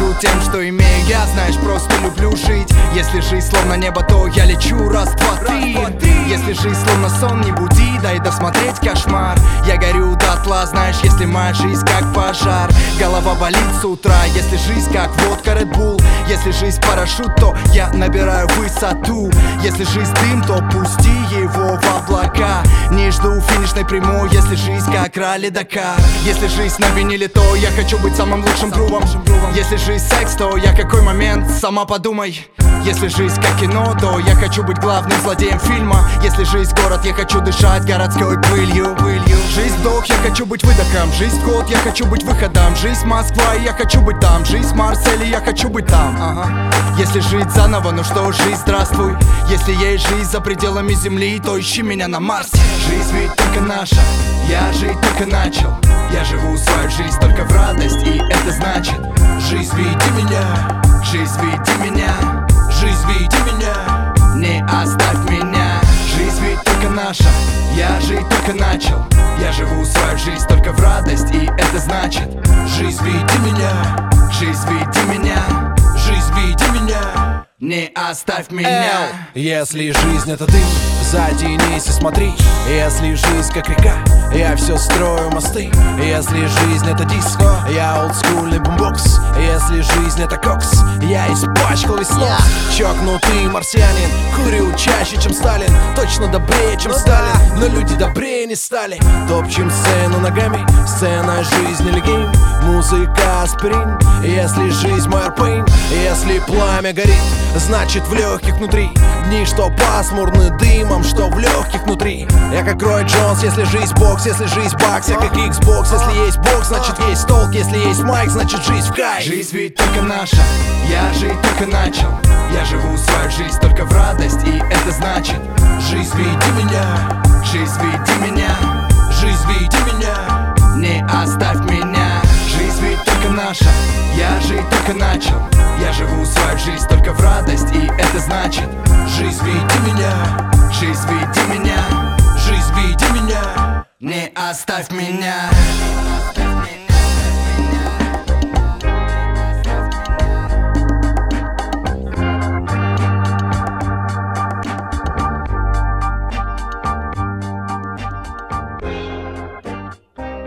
дорожу тем, что имею я, знаешь, просто люблю жить. Если жизнь словно небо, то я лечу раз, два, три. Если жизнь словно сон, не буди, дай досмотреть кошмар. Я горю дотла, знаешь, если моя жизнь как пожар. Голова болит с утра, если жизнь как водка Red Bull. Если жизнь парашют, то я набираю высоту. Если жизнь дым, то пусти его в облака. Не жду финишной прямой, если жизнь как ралли-Дакар. Если жизнь на виниле, то я хочу быть самым лучшим грувом. Если жизнь секс, то я какой момент, сама подумай. Если жизнь как кино, то я хочу быть главным злодеем фильма. Если жизнь город, я хочу дышать городской пылью. Жизнь вдох, я хочу быть выдохом. Жизнь год, я хочу быть выходом. Жизнь Москва, и я хочу быть там. Жизнь Марсель, и я хочу быть там. Если жить заново, ну что, жизнь, здравствуй. Если есть жизнь за пределами земли, то ищи меня на Марсе. Жизнь ведь только наша, я жить только начал. Я живу свою жизнь только в радость, и это значит: жизнь, веди меня, жизнь, веди меня, жизнь, веди меня, не оставь меня. Жизнь ведь только наша, я жить только начал. Я живу свою жизнь только в радость, и это значит: жизнь, веди меня, жизнь, веди меня, жизнь, веди меня, не оставь меня. Если жизнь это дым, затянись и смотри. Если жизнь как река, я все строю мосты. Если жизнь это диско, я олдскульный бумбокс. Если жизнь это кокс, я испачкал весь нос. Чокнутый марсианин, курю чаще, чем Сталин. Точно добрее, чем Сталин, но люди добрее не стали. Топчем сцену ногами, сцена жизни или гейм. Музыка аспирин, если жизнь мой арпейн. Если пламя горит, значит в легких внутри. Дни, что пасмурны дымом, что в легких внутри. Я как Рой Джонс, если жизнь бокс, если жизнь бакс. Я как Xbox, если есть бокс, значит есть толк. Если есть майк, значит жизнь в кайф. Жизнь ведь только наша, я жить только начал. Я живу свою жизнь только в радость, и это значит: жизнь, веди меня, жизнь, веди меня, жизнь, веди меня, не оставь меня. Жизнь ведь только наша, я жить только начал. Я живу свою жизнь только в радость, и это значит: жизнь, веди меня, жизнь, веди меня, жизнь, веди меня, не оставь меня.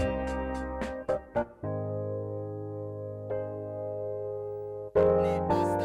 Не оставь